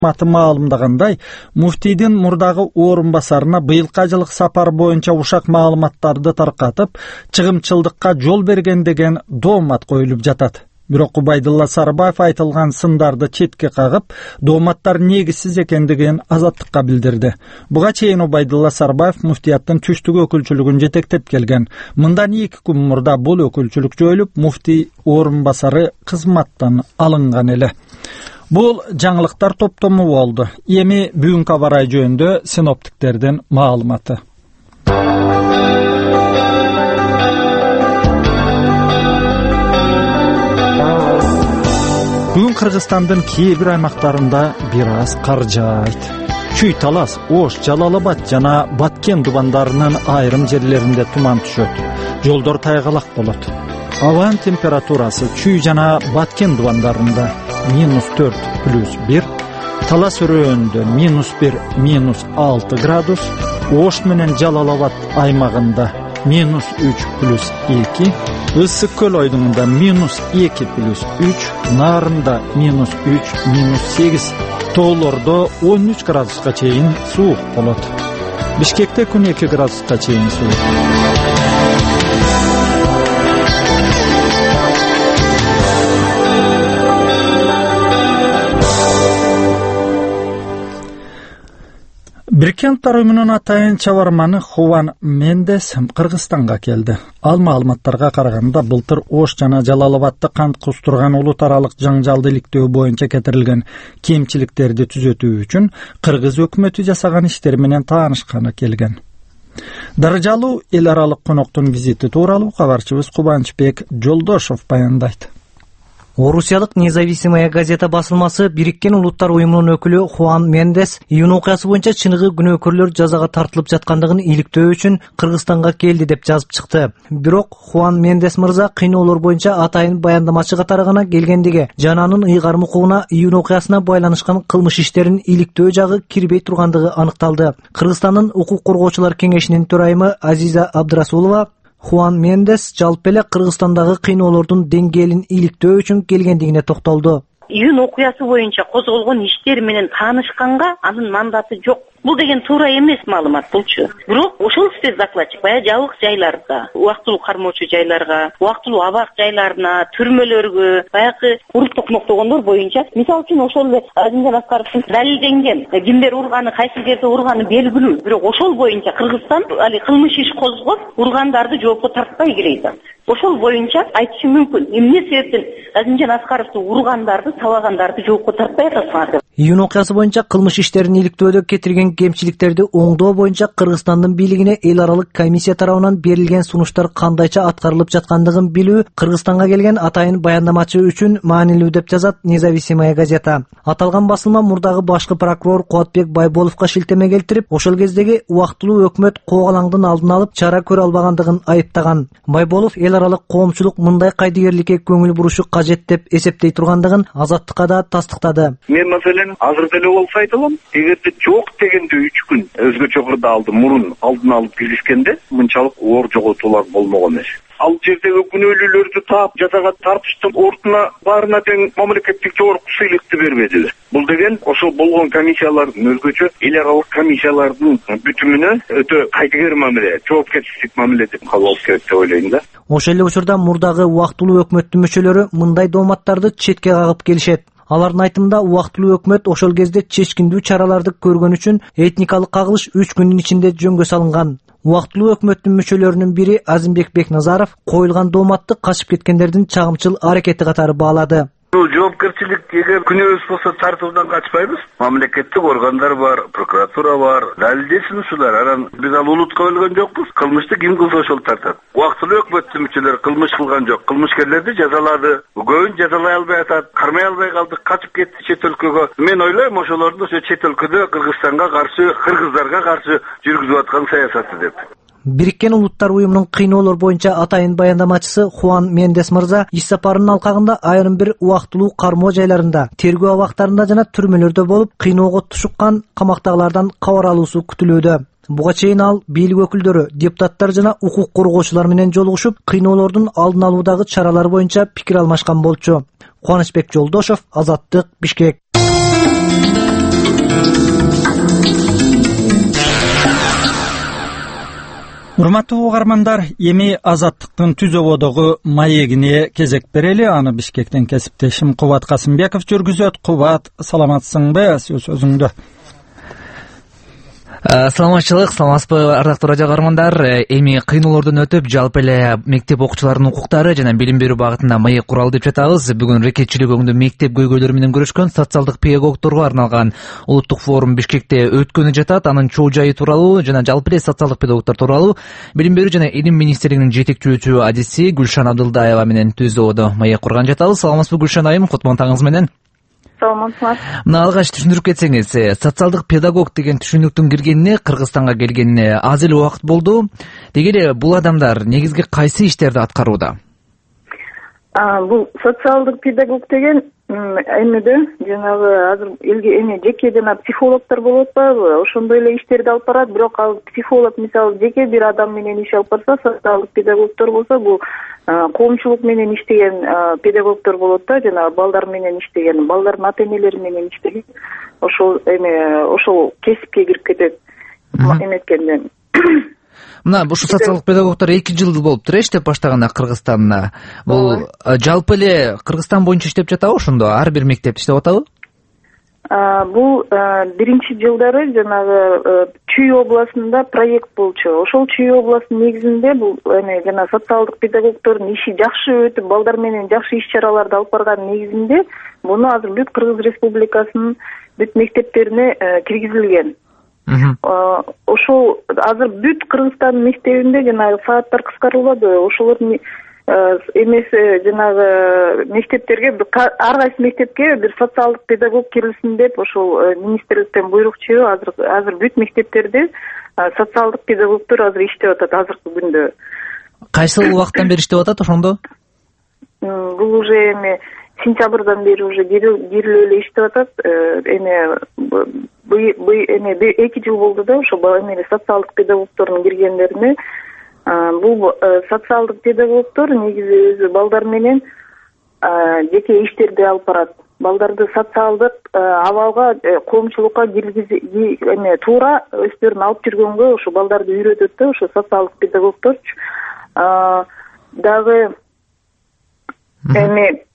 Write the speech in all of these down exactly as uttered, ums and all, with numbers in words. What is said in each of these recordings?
Маты маалымдагандай, муфтийдин мурдагы орун басарына быйылкы жылык сапар боюнча ушак маалыматтарды таркатып, чыгымчылдыкка жол берген деген доомат коюлуп жатат. Бирок Убайдулла Сарыбаев айтылган сындарды четке кагып, дооматтар негизсиз экендигин Азаттыкка билдирди. Буга чейин Убайдулла Сарыбаев муфтияттын түштүк өкүлчүлүгүн жетектеп келген. Мындан эки күн мурда бул өкүлчүлүк жоюлуп, муфтий орун басары кызматтан алынган эле. Бул жаңылыктар топтому болду. Эми бүгүнкү аба ырайы жөнүндө синоптиктердин маалыматы. Бүгүн Кыргызстандын кээ бир аймактарында бир аз кар жаайт. Чүй Талас, Ош, Жалал-Абад жана Баткен дубандарынын айрым жерлеринде туман түшөт. Жолдор тайгалак болот. Абанын температурасы Чүй жана Баткен дубандарында минус төрт плюс бир, Талас өрөөнүндө минус бир, минус алты градус, Ош менен Жалал-Абад аймагында минус үч плюс эки, Ысык көл ойдуңунда минус эки плюс үч, Нарында минус үч, минус сегиз, тоолордо он үч градуска чейин суук болот. Бишкекте күн эки градуска чейин суук. Бириккен Уттар уюмунун атайын чабарманы Хуан Мендес Кыргызстанга келди. Ал маалыматтарга караганда былтыр Ош жана Жалал-Абадты кант кустурган улут аралык жаңжалды иликтөө боюнча кетирилген кемчиликтерди түзөтүү үчүн Кыргыз өкмөтү жасаган иштер менен таанышканы келген. Дарыжалуу эл аралык коноктун визити тууралуу кабарчыбыз Кубанычбек Жолдошов баяндайт. Орусиялык Независимая газета басылмасы Бириккен Улуттар уюмунун өкүлү Хуан Мендес июнь окуясы боюнча чыныгы күнөөкөрлөр жазага тартылып жаткандыгын иликтөө үчүн Кыргызстанга келди деп жазып чыкты. Бирок Хуан Мендес мырза кыйноолор боюнча атайын баяндамачы катары гана келгендиги жана анын ыйгарым укугуна июнь окуясына байланышкан кылмыш иштерин иликтөө жагы кирбей тургандыгы аныкталды. Кыргызстандын укук коргоочулар кеңешинин төрайымы Азиза Абдрасулова Хуан Мендес жалпы эле Кыргызстандагы кыйноолордун деңгээлин иликтөө үчүн келгендигине токтолду. Июнь окуясы боюнча козголгон иштер менен таанышканга анын мандаты жок. Бул деген туура эмес маалымат болчу. Бирок ошол спецдокладчик баягы жабык жайларга, убактылуу кармоочу жайларга, убактылуу абак жайларына, түрмөлөргө, баягы уруп токмоктогондор боюнча, мисалы үчүн ошол эле Азимжан Аскаровдун далилденген кимдер урганы, кайсы жерде урганы белгилүү. Бирок ошол боюнча Кыргызстан али кылмыш иш козгоп, ургандарды жоопко тартпай келет. Ошол боюнча айтышым мүмкүн. Эмне себептен Азимжан Аскаровду ургандарды, табагандарды жоопко тартпай атасыңар? Июнь окуясы боюнча кылмыш иштерин иликтөөдө кетирген кемчиликтерди оңдоо боюнча Кыргызстандын бийлигине эл аралык комиссия тарабынан берилген сунуштар кандайча аткарылып жаткандыгын билүү Кыргызстанга келген атайын баяндамачы үчүн маанилүү деп жазат Независимая газета. Аталган басылма мурдагы башкы прокурор Кубатбек Байболовго шилтеме келтирип, ошол кездеги убактылуу өкмөт коогалаңдын алдын алып чара көрө албагандыгын айыптаган. Байболов эл аралык коомчулук мындай кайдыгерликке көңүл бурушу кажет деп эсептей тургандыгын Азаттыкка да тастыктады. Мен маселен азыр деле болсо айталам, эгерде жок дегенде үч күн өзгөчө кырда алды мурун алдын алып киришкенде мынчалык оор жоготуулар болмогон эмес. Ал жердеги күнөөлүүлөрдү таап жазага тартыштын ордуна баарына тең мамлекеттик жогорку сыйлыкты бербедиби. Бул деген ошол болгон комиссиялардын өзгөчө эл аралык комиссиялардын бүтүмүнө өтө кайдыгер мамиле, жоопкерчилик мамиле деп кабыл алып керек деп ойлойм да. Ошол эле учурда мурдагы убактылуу өкмөттүн мүчөлөрү мындай дооматтарды четке кагып келишет. Алардын айтымында убактылуу өкмөт ошол кезде чечкиндүү чараларды көргөн үчүн этникалык кагылыш үч күндүн ичинде жөнгө салынган. Убактылуу өкмөттүн мүчөлөрүнүн бири Азимбек Бекназаров коюлган дооматты качып кеткендердин чагымчыл аракети катары баалады. Бул жоопкерчилик эгер күнөөбүз болсо тартуудан качпайбыз. Мамлекеттик органдар бар, прокуратура бар, далилдөө сунушулар. Анан биз ал улутка бөлгөн жокпуз. Кылмышты ким кылса ошол тартат. Убактылуу өкмөттүн мүчөлөрү кылмыш кылган жок. Кылмышкерлерди жазалады. Көбүн жазалай албай атат. Кармай албай калды, качып кетти чет өлкөгө. Мен ойлойм ошолордун ошо чет өлкөдө Кыргызстанга каршы, кыргыздарга каршы жүргүзүп аткан саясаты деп. Бириккен Улуттар уюмунун кыйноолор боюнча атайын баяндамачысы Хуан Мендес мырза иш сапарынын алкагында айрым бир убактылуу кармоо жайларында, тергөө абактарында жана түрмөлөрдө болуп, кыйноого тушуккан камактагылардан кабар алуусу күтүлүүдө. Буга чейин ал бийлик өкүлдөрү, депутаттар жана укук коргоочулар менен жолугушуп, кыйноолордун алдын алуудагы чаралар боюнча пикир алмашкан болчу. Кубанычбек Жолдошов, Азаттык, Бишкек. Урматтуу угармандар, эми Азаттыктын түзөбодогу маегине кезек берели. Аны Бишкектен кесиптешим Кубат Касымбеков жүргүзөт. Кубат, саламатсыңбы? Сөз өзүңдө. Саламатчылык, саламатсызбы ардактуу радио угармандар. Эми кыйноолордон өтүп, жалпы эле мектеп окуучуларынын укуктары жана билим берүү багытында маек куралы деп жатабыз. Бүгүн рекетчилик өңдө мектеп көйгөйлөрү менен күрөшкөн социалдык педагогдорго арналган улуттук форум Бишкекте өткөнү жатат. Анын чоо жайы тууралуу жана жалпы эле социалдык педагогдор тууралуу Билим берүү жана Илим министрлигинин жетекчүүчү адиси Гүлшан Абдылдаева менен түздөөдө маек курган жатабыз. Саламатсызбы Гүлшан айым, кутман таңыңыз менен. Саламатсызбы. Мына алгач түшүндүрүп кетсеңиз, социалдык педагог деген түшүнүктүн киргенине, Кыргызстанга келгенине аз эле убакыт болду. Деги эле бул адамдар негизги кайсы иштерди аткарууда? Бул социалдык педагог деген эмеде жанагы азыр элге эме жеке жана психологдор болуп атпайбы? Ошондой эле иштерди алып барат, бирок ал психолог мисалы жеке бир адам менен иш алып барса, социалдык педагогдор болсо бул коомчулук менен иштеген педагогдор болот да, жана балдар менен иштеген, балдардын ата энелери менен иштеген, ошол эме ошол кесипке кирип кетет эметкенде. Мына ушу социалдык педагогдор эки жыл болуптур иштеп баштаганда Кыргызстанда. Бул жалпы эле Кыргызстан боюнча иштеп жатабы ошондо? Ар бир мектеп иштеп атабы? Бул биринчи жылдары жанагы Чүй областында проект болчу. Ошол Чүй областынын негизинде бул эме жана социалдык педагогдордун иши жакшы өтүп, балдар менен жакшы иш-чараларды алып барган негизинде муну азыр бүт Кыргыз Республикасынын бүт мектептерине киргизилген. Ошол азыр бүт Кыргызстандын мектебинде жанагы сааттар кыскарылды. Ошолордун эмеси жанагы мектептерге ар кайсы мектепке бир социалдык педагог кирилсин деп ошол министрликтен буйрук чыгып, азыр азыр бүт мектептерде социалдык педагогдор азыр иштеп атат азыркы күндө. Кайсы убакыттан бери иштеп атат ошондо? Бул уже эми сентябрдан бери уже кирилип эле иштеп атат. Эме эме эки жыл болду да ошо эме социалдык педагогдордун киргендерине. Бул социалдык педагогдор негизи өзү балдар менен жеке иштерди алып барат. Балдарды социалдык абалга, коомчулукка киргизи эме туура өздөрүн алып жүргөнгө ошо балдарды үйрөтөт да ошо социалдык педагогдор. Дагы эме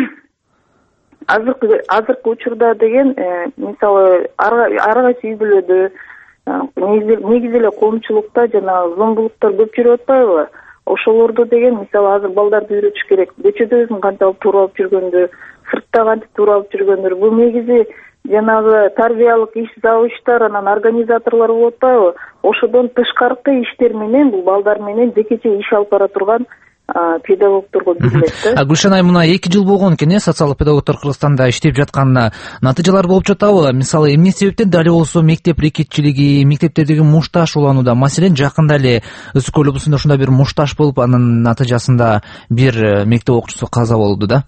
азыркы азыркы учурда деген мисалы ар кайсы үй бүлөдө негизи эле коомчулукта жана зомбулуктар көп жүрүп атпайбы? Ошолорду деген мисалы азыр балдарды үйрөтүш керек. Көчөдө өзүн кантип туура алып жүргөндү, сыртта кантип туура алып жүргөндү. Бул негизи жанагы тарбиялык иш завучтар, анан организаторлор болуп атпайбы? Ошодон тышкаркы иштер менен бул балдар менен жекече иш алып бара турган педагогдорго билет да. Гүлшан айым, мына эки жыл болгон экен, э, социалдык педагогдор Кыргызстанда иштеп жатканына натыйжалар болуп жатабы? Мисалы, эмне себептен дали болсо мектеп рекетчилиги, мектептердеги мушташ уланууда? Маселен, жакында эле Ысык көл облусунда ушундай бир мушташ болуп, анын натыйжасында бир мектеп окуучусу каза болду да.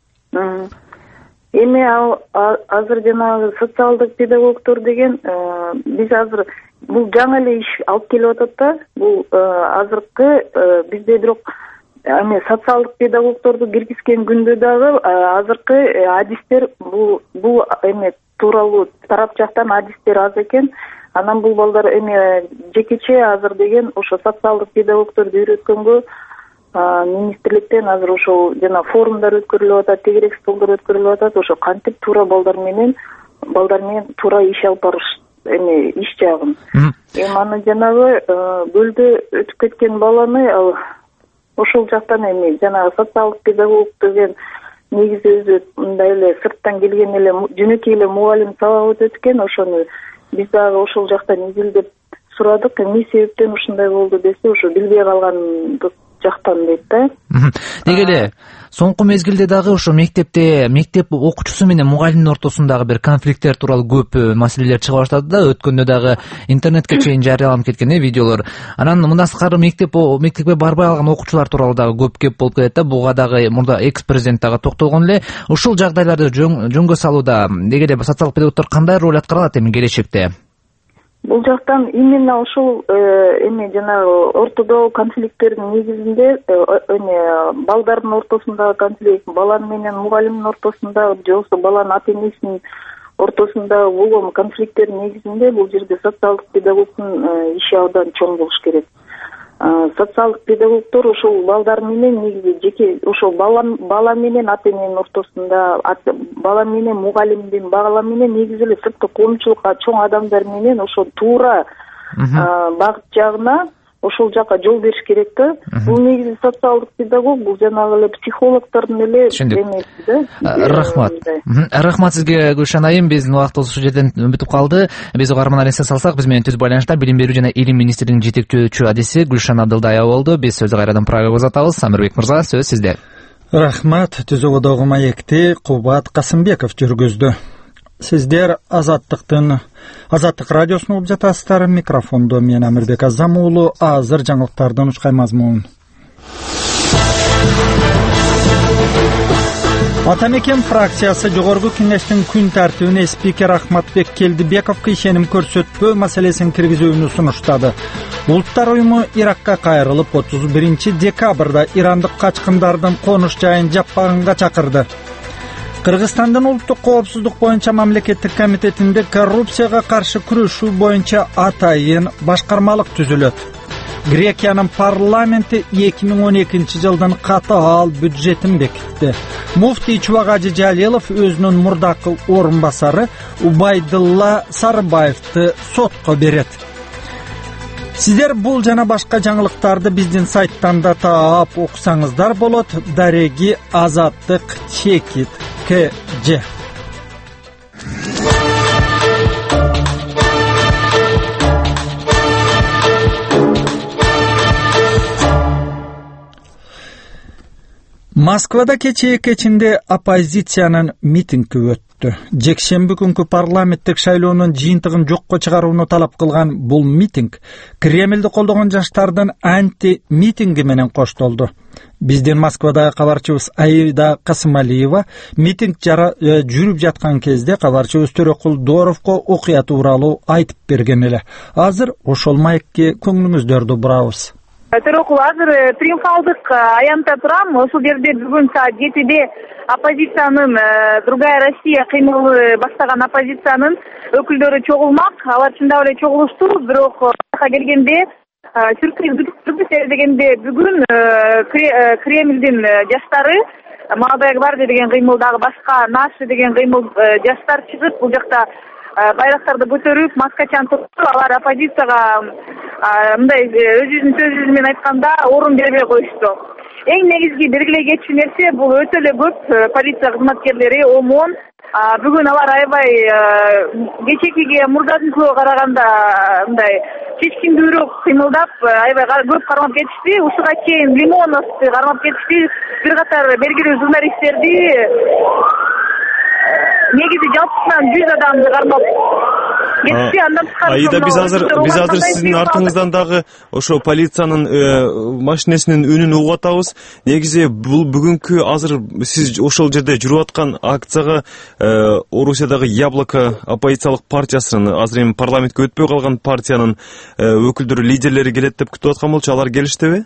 Эми ал азыр жанагы социалдык педагогдор деген биз азыр бул жаңы эле иш алып келип атат да. Бул азыркы бизде бирок эми социалдык педагогдорду киргизген күндө дагы азыркы адистер бул бул эме тууралуу тарап жактан адистер аз экен. Анан бул балдар эме жекече азыр деген ошо социалдык педагогдорду үйрөткөнгө министрликтен азыр ошол жана форумдар өткөрүлүп атат, тегерек столдор өткөрүлүп атат. Ошо кантип туура балдар менен балдар менен туура иш алып барыш эме иш жагын. Эми аны жанагы көлдө өтүп кеткен баланы ал ошол жактан эми жанагы социалдык педагог деген негизи өзү мындай эле сырттан келген эле жөнөкөй эле мугалим сабак өтөт экен. Ошону биз дагы ошол жактан изилдеп сурадык. Эмне себептен ушундай болду десе, ошо билбей калган жактан дейт да. Деги эле соңку мезгилде дагы ошо мектепте мектеп окуучусу менен мугалимдин ортосундагы бир конфликттер тууралуу көп маселелер чыга баштады да. Өткөндө дагы интернетке чейин жарыяланып кеткен э видеолор. Анан мындан сырткары мектеп мектепке барбай алган окуучулар тууралуу дагы көп кеп болуп кетет да. Буга дагы мурда экс президент дагы токтолгон эле. Ушул жагдайларды жөнгө салууда деги эле социалдык педагогдор кандай роль аткара алат эми келечекте? Бул жактан именно ошол эме жанагы ортодогу конфликттердин негизинде эме балдардын ортосундагы конфликт, бала менен мугалимдин ортосунда же болбосо баланын ата энесинин ортосундагы болгон конфликттердин негизинде бул жерде социалдык педагогдун иши абдан чоң болуш керек. социалдык педагогдор ошол балдар менен негизи жеке ошол бала бала менен ата эненин ортосунда, бала менен мугалимдин, бала менен негизи эле сырткы коомчулукка чоң адамдар менен ошо туура багыт жагына ошол жака жол бериш керек да. Бул негизи социалдык педагог, бул жанагы эле психологдордун эле эмеси да. Рахмат. Рахмат сизге Гүлшан айым. Биздин убактыбыз ушул жерден бүтүп калды. Биз угармандар эске салсак, биз менен түз байланышта билим берүү жана илим министринин жетекчү адиси Гүлшан Абдылдаева болду. Биз сөздү кайрадан программага узатабыз. Самирбек мырза, сөз сизде. Рахмат. Түзөгөдөгү маекти Кубат Касымбеков жүргүздү. Сиздер Азаттыктын Азаттык радиосун угуп жатасыздар. Микрофондо мен Амирбек Азам уулу. Азыр жаңылыктардын ушкай мазмун. Ата мекен фракциясы жогорку кеңештин күн тартибине спикер Ахматбек Келдибековго ишеним көрсөтпөө маселесин киргизүүнү сунуштады. Улуттар уюму Иракка кайрылып отуз биринчи декабрда ирандык качкындардын конуш жайын жаппаганга чакырды. Кыргызстандын улуттук коопсуздук боюнча мамлекеттик комитетинде коррупцияга каршы күрөшүү боюнча атайын башкармалык түзүлөт. Грекиянын парламенти эки миң он экинчи жылдын катаал бюджетин бекитти. Муфтий Чубагажы Жалилов өзүнүн мурдакы орун басары Убайдылла Сарыбаевди сотко берет. Сиздер бул жана башка жаңылыктарды биздин сайттан да таап окусаңыздар болот. Дареги Азаттык Чекит КЖ. Москвада кечээ кечинде оппозициянын митинги өттү. Жекшемби күнкү парламенттик шайлоонун жыйынтыгын жокко чыгарууну талап кылган бул митинг Кремлди колдогон жаштардын анти митинги менен коштолду. Биздин Москвадагы кабарчыбыз Аида Касымалиева митинг жүрүп жаткан кезде кабарчыбыз Төрөкул Доровго окуя тууралуу айтып берген эле. Азыр ошол маекке көңүлүңүздөрдү бурабыз. Төрөкул, азыр триумфалдык аянтта турам. Ошол жерде бүгүн саат жетиде оппозициянын Другая Россия кыймылы баштаган оппозициянын өкүлдөрү чогулмак. Алар чындап эле чогулушту, бирок ага келгенде сюрприз дегенде бүгүн Кремлдин жаштары Молодая гвардия деген кыймылдагы башка наши деген кыймыл жаштар чыгып бул жакта байрактарды көтөрүп, маскачан туруп, алар оппозицияга мындай өзүнүн сөзү менен айтканда орун бербей коюшту. Эң негизги белгилей кетчү нерсе бул өтө эле көп полиция кызматкерлери омон. Бүгүн алар аябай кечекиге мурдатынкыга караганда мындай чечкиндүүрөөк кыймылдап, аябай көп кармап кетишти. Ушуга чейин Лимоновду кармап кетишти. Бир катар белгилүү журналисттерди, негизи жалпысынан жүз адамды кармап кетти. Андан тышкары Аида, биз азыр биз азыр сиздин артыңыздан дагы ошо полициянын машинесинин үнүн угуп атабыз. Негизи бул бүгүнкү азыр сиз ошол жерде жүрүп аткан акцияга Орусиядагы Яблоко оппозициялык партиясынын, азыр эми парламентке өтпөй калган партиянын өкүлдөрү, лидерлери келет деп күтүп аткан болчу. Алар келиштиби?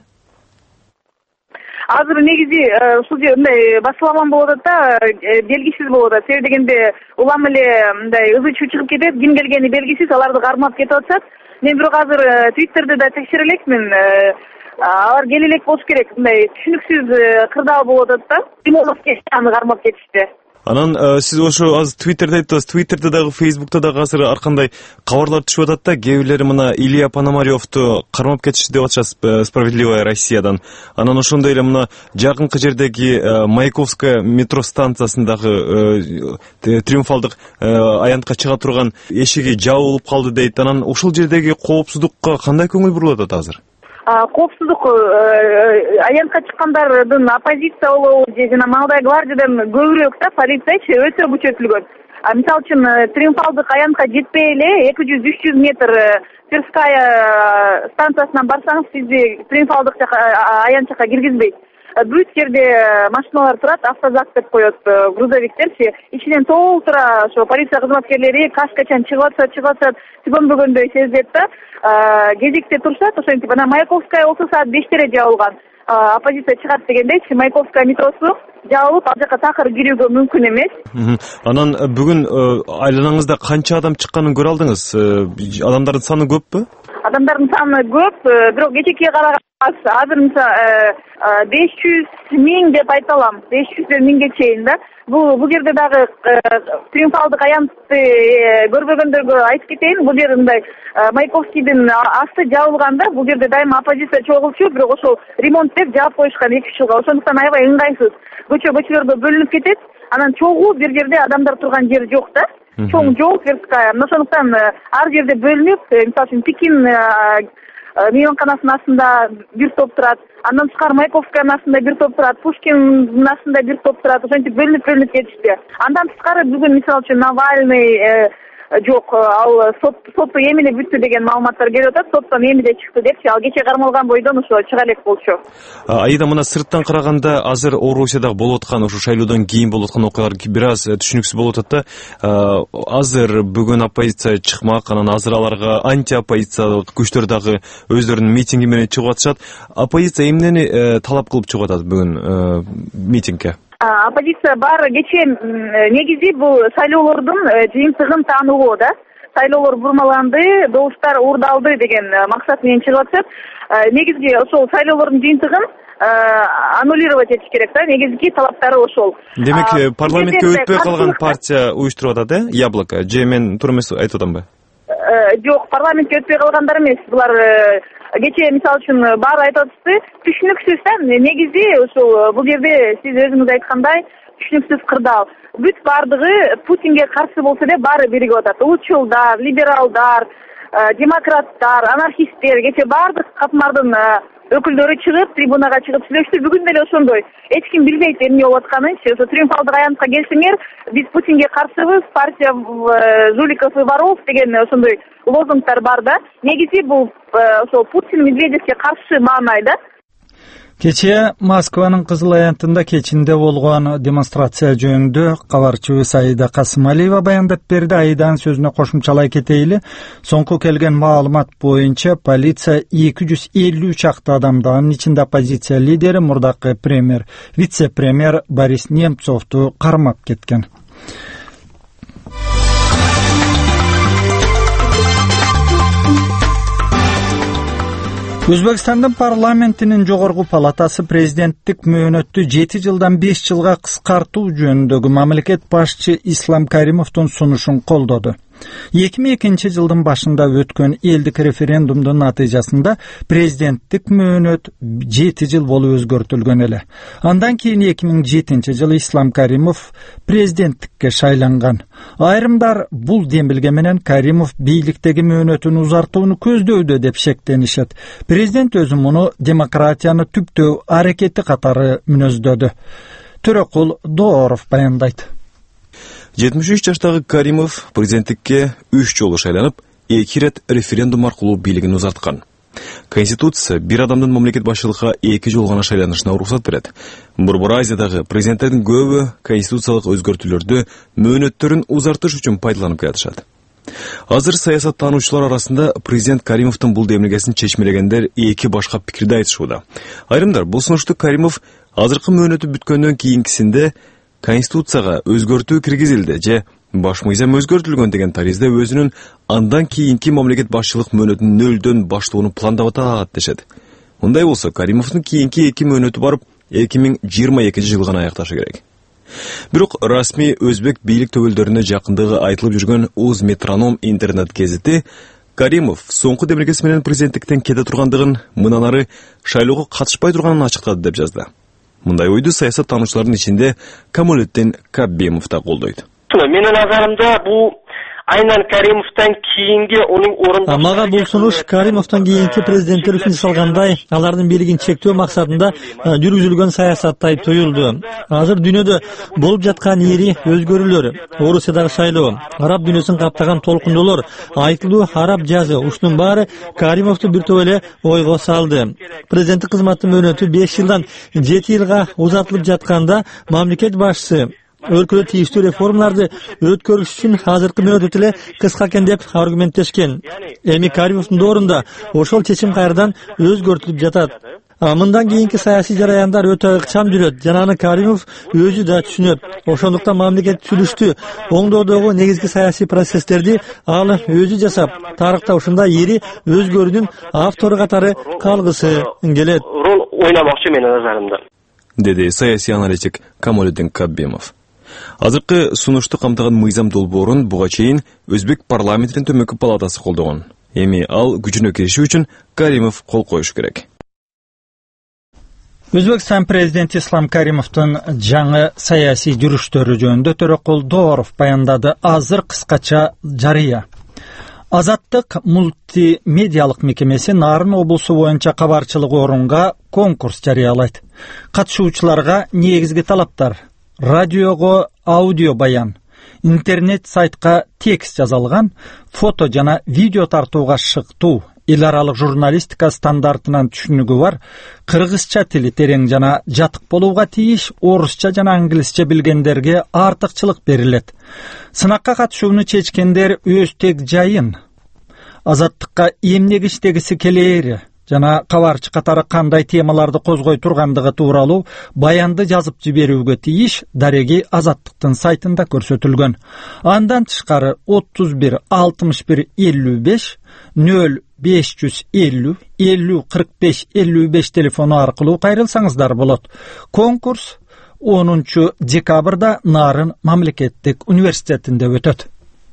Азыр негизи ушул же мындай басыламан болуп атат да, белгисиз болуп атат. Себеби дегенде улам эле мындай ызы чуу чыгып кетет, ким келгени белгисиз, аларды кармап кетип атышат. Мен бирок азыр Твиттерде да текшере элекмин. Алар келе элек болуш керек. Мындай түшүнүксүз кырдаал болуп атат да. Лимонов аны кармап кетишти. Анан сиз ошо азыр Твиттерде айттыңыз, Твиттерде дагы, Фейсбукта дагы азыр ар кандай кабарлар түшүп атат да, кээ бирлери мына Илья Пономаревду кармап кетишти деп атышат Справедливая Россиядан. Анан ошондой эле мына жакынкы жердеги Маяковская метро станциясындагы триумфалдык аянтка чыга турган эшиги жабылып калды дейт. Анан ошол жердеги коопсуздукка кандай көңүл бурулуп атат азыр? Коопсуздук аянтка чыккандардын оппозиция болобу же жана Молодая гвардиядан көбүрөөк да полициячы өтө күчөтүлгөн. Мисалы үчүн триумфалдык аянтка жетпей эле эки жүз үч жүз метр Тверская станциясынан барсаңыз сизди триумфалдык аянт жака киргизбейт. Бүт жерде машиналар турат, автозак деп коет грузовиктерчи. Ичинен толтура ошо полиция кызматкерлери кашкачан чыгып атышат, чыгып атышат, түгөнбөгөндөй сезилет да. Кезекте турушат, ошентип анан Маяковская болсо саат бештере жабылган. Оппозиция чыгат дегендейчи, Маяковская метросу жабылып, ал жака такыр кирүүгө мүмкүн эмес. Анан бүгүн айланаңызда канча адам чыкканын көрө алдыңыз? Адамдардын саны көппү? адамдардын саны көп, бирок кечээкиге караганда аз. Азыр мисалы беш жүз миң деп айта алам, беш жүздөн миңге чейин да. Бул бул жерде дагы триумфалдык аянтты көрбөгөндөргө айтып кетейин. Бул жер мындай Маяковскийдин асты жабылганда, бул жерде дайыма оппозиция чогулчу, бирок ошол ремонт деп жаап коюшкан эки үч жылга. Ошондуктан аябай ыңгайсыз. Көчө көчөлөргө бөлүнүп кетет. Анан чогуу бир жерде адамдар турган жер жок да. Чоң жол Тверская. Ошондуктан ар жерде бөлүнүп, мисалы үчүн Пекин мейманканасынын астында бир топ турат. Андан тышкары Маяковскиянын астында бир топ турат, Пушкиндин астында бир топ турат. Ошентип бөлүнүп бөлүнүп кетишти. Андан тышкары бүгүн мисалы үчүн Навальный жок, ал сот сотто эмне бүттү деген маалыматтар келип атат. Соттон эмне чыкты депчи, ал кече кармалган бойдон ошо чыга элек болчу. Айда мына сырттан караганда азыр Орусияда болуп аткан ошо шайлоодон кийин болуп аткан окуялар бир аз түшүнүксүз болуп атат да. Азыр бүгүн оппозиция чыкмак, анан азыр аларга антиоппозициялык күчтөр дагы өздөрүнүн митинги менен чыгып атышат. Оппозиция эмнени талап кылып чыгып атат бүгүн митингге? Оппозиция баары кечээ негизи бул шайлоолордун жыйынтыгын таануу да. Шайлоолор бурмаланды, добуштар уурдалды деген максат менен чыгып атышат. Негизги ошол шайлоолордун жыйынтыгын аннулировать этиш керек да. Негизги талаптары ошол. Демек, парламентке өтпөй калган партия уюштуруп атат, э? Яблоко. Же мен туура эмес айтып атамбы? Жок, парламентке өтпөй калгандар эмес. Булар кечээ мисалы үчүн баары айтып атышты. Түшүнүксүз да. Негизи ошол бул жерде сиз өзүңүз айткандай түшүнүксүз кырдаал. Бүт бардыгы Путинге каршы болсо деп баары биригип атат. Улутчулдар, либералдар, демократтар, анархисттер, кечээ бардык катмардын өкүлдөрү чыгып, трибунага чыгып сүйлөштү. Бүгүн деле ошондой. Эч ким билбейт эмне болуп атканын. Ошо триумфалдык аянтка келсеңер, биз Путинге каршыбыз, партия жуликов и воров деген ошондой лозунгдар бар да. Негизи бул ошол Путин Медведевке каршы маанай да. Кечээ Москванын Кызыл аянтында кечинде болгон демонстрация жөнүндө кабарчыбыз Аида Касымалиева баяндап берди. Айданын сөзүнө кошумчалай кетейли. Соңку келген маалымат боюнча полиция эки жүз элүү чакты адамды, анын ичинде оппозиция лидери, мурдакы премьер, вице-премьер Борис Немцовду кармап кеткен. Өзбекстандын парламентинин жогорку палатасы президенттик мөөнөттү жети жылдан беш жылга кыскартуу жөнүндөгү мамлекет башчы Ислам Каримовдун сунушун колдоду. эки миң экинчи жылдын башында өткөн элдик референдумдун натыйжасында президенттик мөөнөт жети жыл болуп өзгөртүлгөн эле. Андан кийин эки миң жетинчи жылы Ислам Каримов президенттикке шайланган. Айрымдар бул демилге менен Каримов бийликтеги мөөнөтүн узартууну көздөйдү деп шектенишет. Президент өзү муну демократияны түптөө аракети катары мүнөздөдү. Төрөкул Дооров баяндайт. жетимиш үч жаштагы Каримов президенттикке үч жолу шайланып, эки ирет референдум аркылуу бийлигин узарткан. Конституция бир адамдын мамлекет башчылыкка эки жолу гана шайланышына уруксат берет. Борбор Азиядагы президенттердин көбү конституциялык өзгөртүүлөрдү мөөнөттөрүн узартыш үчүн пайдаланып келатышат. Азыр саясаттануучулар арасында президент Каримовдун бул демилгесин чечмелегендер эки башка пикирди айтышууда. Айрымдар бул сунушту Каримов азыркы мөөнөтү бүткөндөн кийинкисинде Конституцияга өзгөртүү киргизилди же баш мыйзам өзгөртүлгөн деген таризде өзүнүн андан кийинки мамлекет башчылык мөөнөтүн нөлдөн баштоону пландап атат дешет. Мындай болсо Каримовдун кийинки эки мөөнөтү барып эки миң жыйырма экинчи жылы гана аякташы керек. Бирок расмий өзбек бийлик төбөлдөрүнө жакындыгы айтылып жүргөн Уз Метроном интернет гезити Каримов соңку демилгеси менен президенттиктен кете тургандыгын, мындан ары шайлоого катышпай турганын ачыктады деп жазды. Мындай ойду саясаттануучулардын ичинде Камолетдин Каббемов да колдойт. Менин назарымда бул айнан Каримовдон кийинги онун орунда. Мага бул сунуш Каримовдон кийинки президенттер үчүн жасалгандай, алардын бийлигин чектөө максатында жүргүзүлгөн саясаттай туюлду. Азыр дүйнөдө болуп жаткан ири өзгөрүүлөр, Орусиядагы шайлоо, араб дүйнөсүн каптаган толкундоолор, айтылуу араб жазы, ушунун баары Каримовду бир топ эле ойго салды. Президенттик кызматтын мөөнөтү беш жылдан жети жылга узартылып жатканда мамлекет башчысы өлкөдө тийиштүү реформаларды өткөрүш үчүн азыркы мөөнөт эле кыска экен деп аргументтешкен. Эми Каримовдун доорунда ошол чечим кайрадан өзгөртүлүп жатат. Мындан кийинки саясий жараяндар өтө ыкчам жүрөт. Жананы Каримов өзү да түшүнөт. Ошондуктан мамлекет түзүлүштү оңдоодогу негизги саясий процесстерди ал өзү жасап, тарыхта ушундай ири өзгөрүүнүн автору катары калгысы келет. Рол ойнамакчы менин назарымда, деди саясий аналитик Камолиддин Каббемов. Азыркы сунушту камтыган мыйзам долбоорун буга чейин Өзбек парламентинин төмөнкү палатасы колдогон. Эми ал күчүнө кириши үчүн Каримов кол коюш керек. Өзбекстан президенти Ислам Каримовдун жаңы саясий жүрүштөрү жөнүндө Төрөкул Дооров баяндады. Азыр кыскача жарыя. Азаттык мультимедиалык мекемеси Нарын облусу боюнча кабарчылык орунга конкурс жарыялайт. Катышуучуларга негизги талаптар: радиого аудио баян, интернет сайтка текст жазылган, фото жана видео тартууга шыктуу, эл аралык журналистика стандартынан түшүнүгү бар, кыргызча тили терең жана жатык болууга тийиш, орусча жана англисче билгендерге артыкчылык берилет. Сынакка катышууну чечкендер өз тег жайын, азаттыкка эмнегиштегиси келери жана кабарчы катары кандай темаларды козгой тургандыгы тууралуу баянды жазып жиберүүгө тийиш дареги Азаттыктын сайтында көрсөтүлгөн. Андан тышкары отуз бир алтымыш бир элүү беш нөл беш жүз элүү элүү кырк беш элүү беш телефону аркылуу кайрылсаңыздар болот. Конкурс онунчу декабрда Нарын мамлекеттик университетинде өтөт.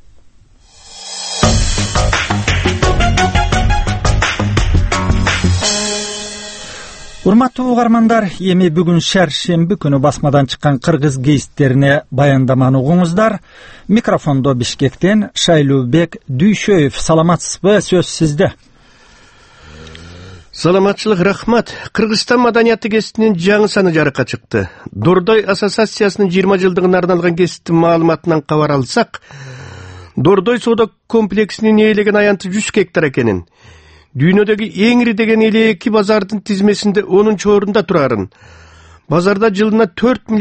Урматтуу угармандар, эми бүгүн шаршемби күнү басмадан чыккан кыргыз гезиттерине баяндаманы угуңуздар. Микрофондо Бишкектен Шайлообек Дүйшөев. Саламатсызбы? Сөз сизде. Саламатчылык, рахмат. Кыргызстан маданияты гезитинин жаңы саны жарыкка чыкты. Дордой ассоциациясынын жыйырма жылдыгына арналган гезиттин маалыматынан кабар алсак, Дордой соода комплексинин ээлеген аянты жүз гектар экенин, дүйнөдөгү эң ири деген элүү эки базардын тизмесинде онунчу орунда турарын, базарда жылына төрт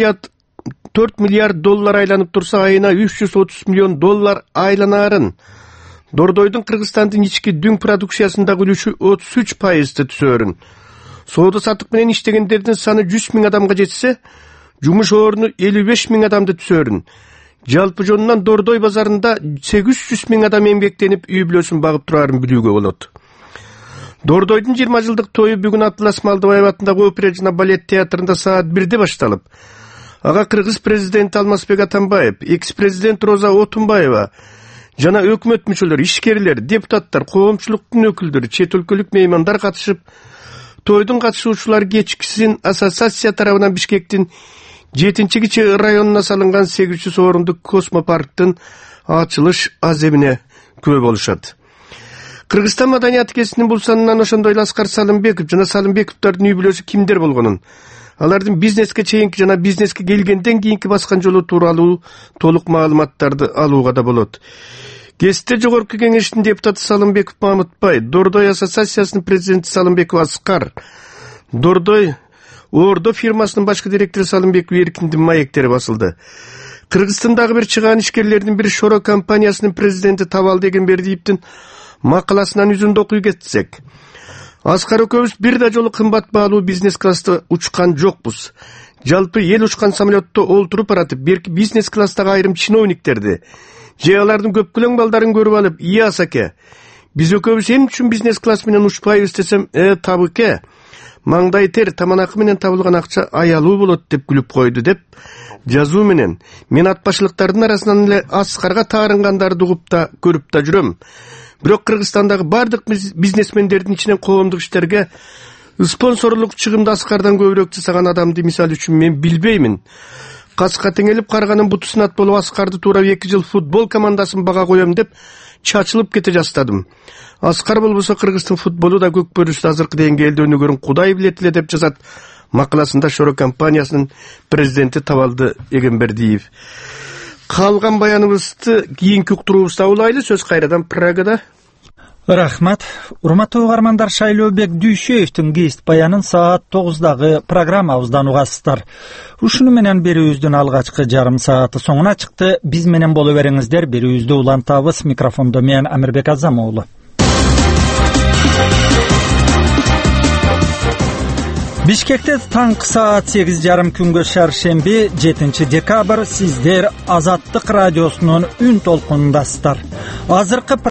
миллиард доллар айланып турса, айына үч жүз отуз миллион доллар айланаарын, Дордойдун Кыргызстандын ички дүң продукциясындагы үлүшү отуз үч пайызды түзөрүн, соода сатык менен иштегендердин саны жүз миң адамга жетсе, жумуш орну элүү беш миң адамды түзөрүн. Жалпы жонунан Дордой базарында сегиз жүз миң адам эмгектенип үй бүлөсүн багып турарын билүүгө болот. Дордойдун жыйырма жылдык тою бүгүн Атлас Малдыбаев атындагы опера жана балет театрында саат бирде башталып, ага Кыргыз президенти Алмазбек Атамбаев, экс-президент Роза Отунбаева жана өкмөт мүчөлөрү, ишкерлер, депутаттар, коомчулуктун өкүлдөрү, чет өлкөлүк меймандар катышып, тойдун катышуучулары кечкисин ассоциация тарабынан Бишкектин жетинчи кичи районуна салынган сегиз жүз орундук космопарктын ачылыш аземине күбө болушат. Кыргызстан маданияты гезитинин бул санынан ошондой эле Аскар Салымбеков жана Салымбековдордун үй бүлөсү кимдер болгонун, алардын бизнеске чейинки жана бизнеске келгенден кийинки баскан жолу тууралуу толук маалыматтарды алууга да болот. Гезитте жогорку кеңештин депутаты Салымбеков Мамытбай, Дордой ассоциациясынын президенти Салымбеков Аскар, Дордой Ордо фирмасынын башкы директору Салымбеков Эркиндин маектери басылды. Кыргызстандагы бир чыгаан ишкерлердин бири Шоро компаниясынын президенти Табал Эгембердиевдин макаласынан үзүндү окуй кетсек, Аскар экөөбүз бир да жолу кымбат баалуу бизнес класста учкан жокпуз. Жалпы эл учкан самолетто олтуруп баратып, берки бизнес класстагы айрым чиновниктерди же алардын көпкөлөң балдарын көрүп алып, ие асаке, биз экөөбүз эмне үчүн бизнес класс менен учпайбыз десем, э табыке, маңдай тер, таманакы менен табылган акча аялуу болот деп күлүп койду деп жазуу менен мен атбашылыктардын арасынан эле Аскарга таарынгандарды угуп да көрүп да жүрөм. Бирок Кыргызстандагы бардык бизнесмендердин ичинен коомдук иштерге спонсорлук чыгымды Аскардан көбүрөөк жасаган адамды мисал үчүн мен билбеймин. Каска теңелип карганын буту сынат болуп, Аскарды туурап эки жыл футбол командасын бага коем деп чачылып кете жастадым. Аскар болбосо Кыргыздын футболу да көкпөрүсү азыркы деңгээлде өнүгөрүн Кудай билет эле деп жазат макаласында Шоро компаниясынын президенти Табалды Эгембердиев. Калган баяныбызды кийинки уктуруубузда улайлы. Сөз кайрадан Прагада. Рахмат. Урматтуу угармандар, Шайлообек Дүйшөевдүн гезит баянын саат тогуздагы программабыздан угасыздар. Ушуну менен берүүбүздүн алгачкы жарым сааты соңуна чыкты. Биз менен боло бериңиздер. Берүүбүздү улантабыз. Микрофондо мен Амирбек Азамоğlu. Бишкекте таңкы саат сегиз жарым күнгө шаршемби жетинчи декабрь сиздер Азаттык радиосунун үн толкунундасыздар. Азыркы